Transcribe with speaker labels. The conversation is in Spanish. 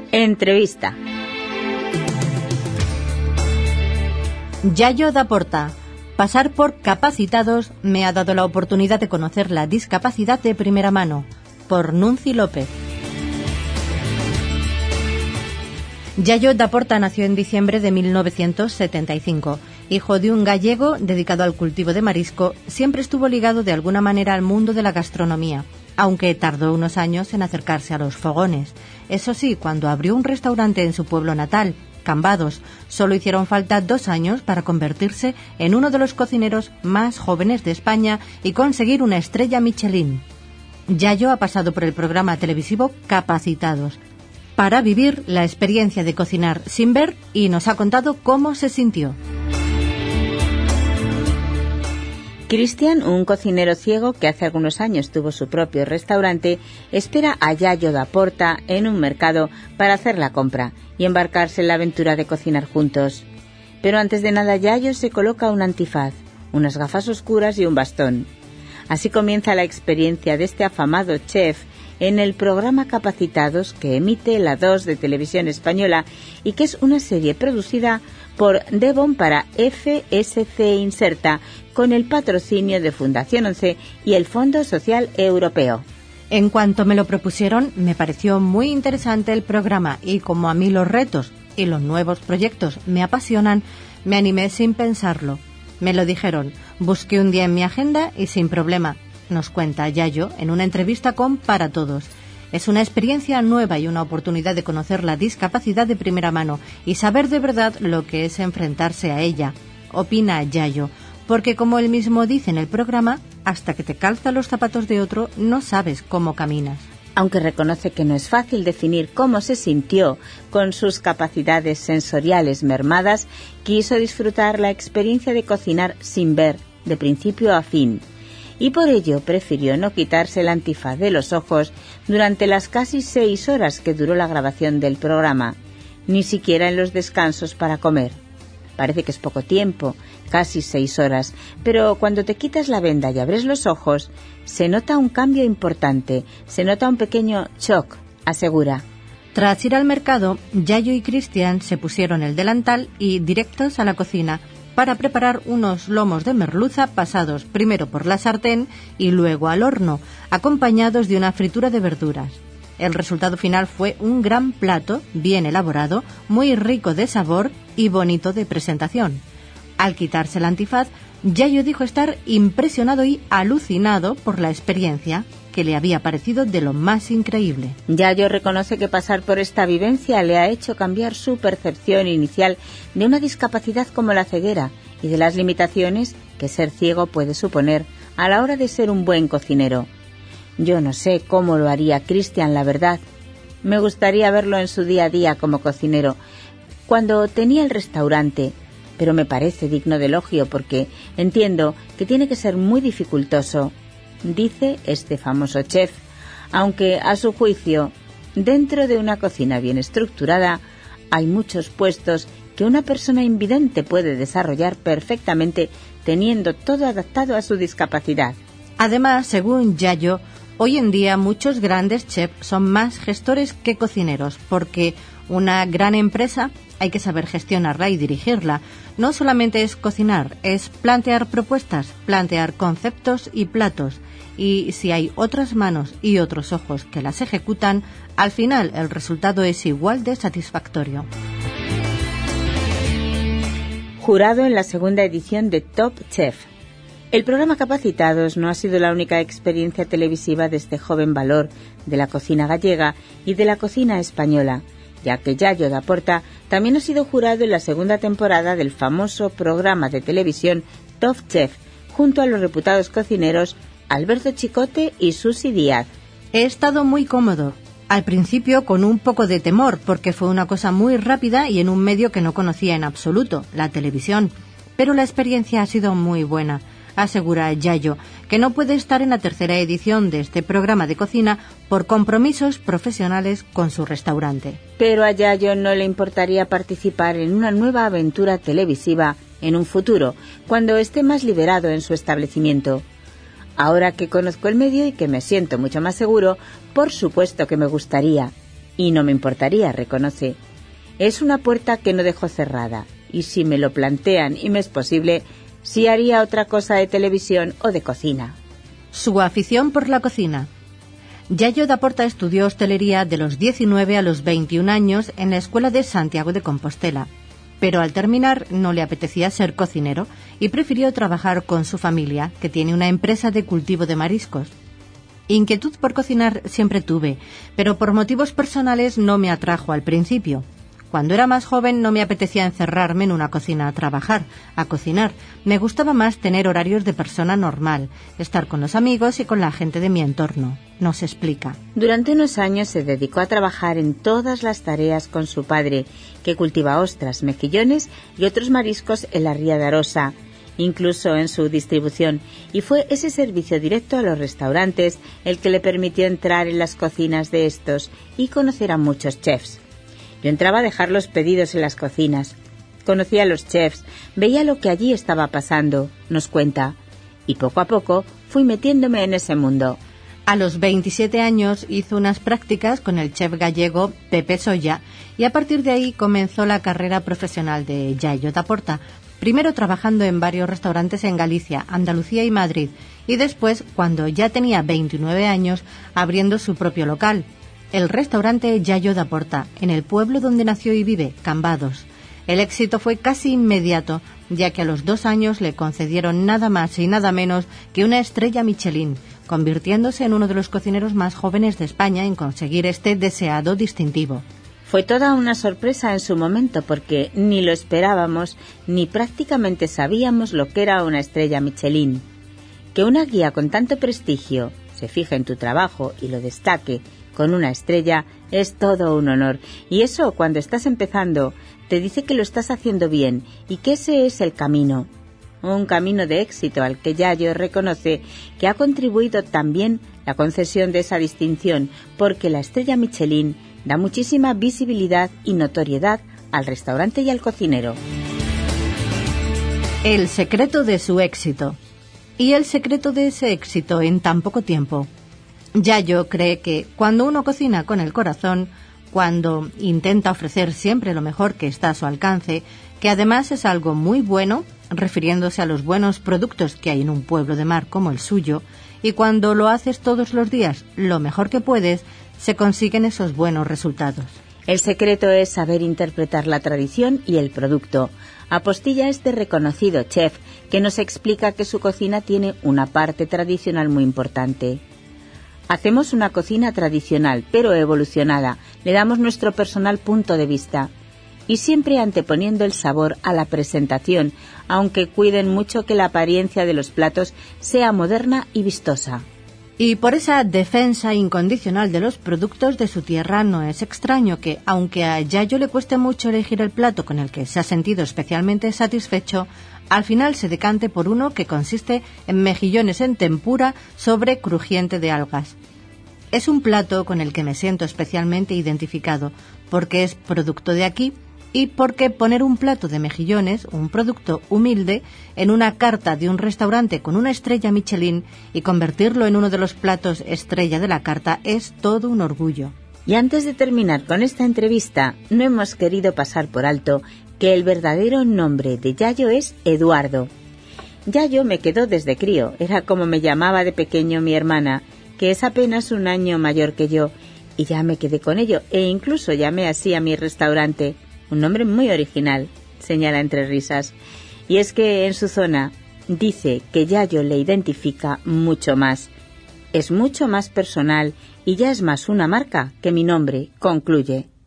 Speaker 1: Entrevista.
Speaker 2: Yayo da Porta. Pasar por Capacitados me ha dado la oportunidad de conocer la discapacidad de primera mano. Por Nunci López. Yayo da Porta nació en diciembre de 1975. Hijo de un gallego dedicado al cultivo de marisco, siempre estuvo ligado de alguna manera al mundo de la gastronomía, aunque tardó unos años en acercarse a los fogones. Eso sí, cuando abrió un restaurante en su pueblo natal, Cambados, solo hicieron falta 2 años para convertirse en uno de los cocineros más jóvenes de España y conseguir una estrella Michelin. Yayo ha pasado por el programa televisivo Capacitados para vivir la experiencia de cocinar sin ver y nos ha contado cómo se sintió.
Speaker 1: Cristian, un cocinero ciego que hace algunos años tuvo su propio restaurante, espera a Yayo da Porta en un mercado para hacer la compra y embarcarse en la aventura de cocinar juntos. Pero antes de nada, Yayo se coloca un antifaz, unas gafas oscuras y un bastón. Así comienza la experiencia de este afamado chef en el programa Capacitados que emite la 2 de Televisión Española y que es una serie producida por Devon para FSC Inserta con el patrocinio de Fundación 11 y el Fondo Social Europeo.
Speaker 2: En cuanto me lo propusieron, me pareció muy interesante el programa y como a mí los retos y los nuevos proyectos me apasionan, me animé sin pensarlo. Me lo dijeron, busqué un día en mi agenda y sin problema. Nos cuenta Yayo en una entrevista con Para Todos. Es una experiencia nueva y una oportunidad de conocer la discapacidad de primera mano y saber de verdad lo que es enfrentarse a ella, opina Yayo, porque como él mismo dice en el programa, hasta que te calza los zapatos de otro no sabes cómo caminas.
Speaker 1: Aunque reconoce que no es fácil definir cómo se sintió con sus capacidades sensoriales mermadas, quiso disfrutar la experiencia de cocinar sin ver, de principio a fin. Y por ello prefirió no quitarse el antifaz de los ojos durante las casi 6 horas que duró la grabación del programa, ni siquiera en los descansos para comer. Parece que es poco tiempo, casi 6 horas, pero cuando te quitas la venda y abres los ojos, se nota un cambio importante, se nota un pequeño shock, asegura.
Speaker 2: Tras ir al mercado, Yayo y Cristian se pusieron el delantal y directos a la cocina, para preparar unos lomos de merluza pasados primero por la sartén y luego al horno, acompañados de una fritura de verduras. El resultado final fue un gran plato, bien elaborado, muy rico de sabor y bonito de presentación. Al quitarse el antifaz, Yayo dijo estar impresionado y alucinado por la experiencia, que le había parecido de lo más increíble.
Speaker 1: Yayo reconoce que pasar por esta vivencia le ha hecho cambiar su percepción inicial de una discapacidad como la ceguera y de las limitaciones que ser ciego puede suponer a la hora de ser un buen cocinero. Yo no sé cómo lo haría Cristian, la verdad. Me gustaría verlo en su día a día como cocinero, cuando tenía el restaurante, pero me parece digno de elogio porque entiendo que tiene que ser muy dificultoso, dice este famoso chef, aunque a su juicio, dentro de una cocina bien estructurada, hay muchos puestos que una persona invidente puede desarrollar perfectamente teniendo todo adaptado a su discapacidad.
Speaker 2: Además, según Yayo, hoy en día muchos grandes chefs son más gestores que cocineros, porque una gran empresa hay que saber gestionarla y dirigirla. No solamente es cocinar, es plantear propuestas, plantear conceptos y platos. Y si hay otras manos y otros ojos que las ejecutan, al final el resultado es igual de satisfactorio.
Speaker 1: Jurado en la 2ª edición de Top Chef. El programa Capacitados no ha sido la única experiencia televisiva de este joven valor de la cocina gallega y de la cocina española, ya que Yayo da Porta también ha sido jurado en la 2ª temporada del famoso programa de televisión Top Chef, junto a los reputados cocineros Alberto Chicote y Susi Díaz.
Speaker 2: He estado muy cómodo. Al principio con un poco de temor, porque fue una cosa muy rápida y en un medio que no conocía en absoluto, la televisión. Pero la experiencia ha sido muy buena, asegura Yayo, que no puede estar en la 3ª edición de este programa de cocina por compromisos profesionales con su restaurante.
Speaker 1: Pero a Yayo no le importaría participar en una nueva aventura televisiva en un futuro, cuando esté más liberado en su establecimiento. Ahora que conozco el medio y que me siento mucho más seguro, por supuesto que me gustaría. Y no me importaría, reconoce. Es una puerta que no dejo cerrada, y si me lo plantean y me es posible, sí haría otra cosa de televisión o de cocina.
Speaker 2: Su afición por la cocina. Yayo Daporta estudió hostelería de los 19 a los 21 años en la Escuela de Santiago de Compostela, pero al terminar no le apetecía ser cocinero y prefirió trabajar con su familia, que tiene una empresa de cultivo de mariscos. Inquietud por cocinar siempre tuve, pero por motivos personales no me atrajo al principio. Cuando era más joven no me apetecía encerrarme en una cocina a trabajar, a cocinar. Me gustaba más tener horarios de persona normal, estar con los amigos y con la gente de mi entorno. Nos explica.
Speaker 1: Durante unos años se dedicó a trabajar en todas las tareas con su padre, que cultiva ostras, mejillones y otros mariscos en la ría de Arosa, incluso en su distribución, y fue ese servicio directo a los restaurantes el que le permitió entrar en las cocinas de estos y conocer a muchos chefs. Yo entraba a dejar los pedidos en las cocinas. Conocía a los chefs, veía lo que allí estaba pasando, nos cuenta, y poco a poco fui metiéndome en ese mundo.
Speaker 2: A los 27 años hizo unas prácticas con el chef gallego Pepe Solla y a partir de ahí comenzó la carrera profesional de Yayo Daporta, primero trabajando en varios restaurantes en Galicia, Andalucía y Madrid, y después, cuando ya tenía 29 años, abriendo su propio local, el restaurante Yayo Daporta, en el pueblo donde nació y vive, Cambados. El éxito fue casi inmediato, ya que a los 2 años le concedieron nada más y nada menos que una estrella Michelin, convirtiéndose en uno de los cocineros más jóvenes de España en conseguir este deseado distintivo.
Speaker 1: Fue toda una sorpresa en su momento porque ni lo esperábamos ni prácticamente sabíamos lo que era una estrella Michelin. Que una guía con tanto prestigio se fije en tu trabajo y lo destaque con una estrella es todo un honor, y eso cuando estás empezando te dice que lo estás haciendo bien y que ese es el camino, un camino de éxito al que Yayo reconoce que ha contribuido también la concesión de esa distinción, porque la estrella Michelin da muchísima visibilidad y notoriedad al restaurante y al cocinero.
Speaker 2: El secreto de su éxito. Y el secreto de ese éxito en tan poco tiempo. Yayo cree que cuando uno cocina con el corazón, cuando intenta ofrecer siempre lo mejor que está a su alcance, que además es algo muy bueno, refiriéndose a los buenos productos que hay en un pueblo de mar como el suyo, y cuando lo haces todos los días lo mejor que puedes, se consiguen esos buenos resultados.
Speaker 1: El secreto es saber interpretar la tradición y el producto. Apostilla este reconocido chef que nos explica que su cocina tiene una parte tradicional muy importante. Hacemos una cocina tradicional, pero evolucionada. Le damos nuestro personal punto de vista. Y siempre anteponiendo el sabor a la presentación, aunque cuiden mucho que la apariencia de los platos sea moderna y vistosa.
Speaker 2: Y por esa defensa incondicional de los productos de su tierra no es extraño que, aunque a Yayo le cueste mucho elegir el plato con el que se ha sentido especialmente satisfecho, al final se decante por uno que consiste en mejillones en tempura sobre crujiente de algas. Es un plato con el que me siento especialmente identificado, porque es producto de aquí y porque poner un plato de mejillones, un producto humilde, en una carta de un restaurante con una estrella Michelin y convertirlo en uno de los platos estrella de la carta es todo un orgullo.
Speaker 1: Y antes de terminar con esta entrevista, no hemos querido pasar por alto que el verdadero nombre de Yayo es Eduardo. Yayo me quedó desde crío, era como me llamaba de pequeño mi hermana, que es apenas un año mayor que yo, y ya me quedé con ello, e incluso llamé así a mi restaurante. Un nombre muy original, señala entre risas. Y es que en su zona dice que Yayo le identifica mucho más. Es mucho más personal y ya es más una marca que mi nombre, concluye.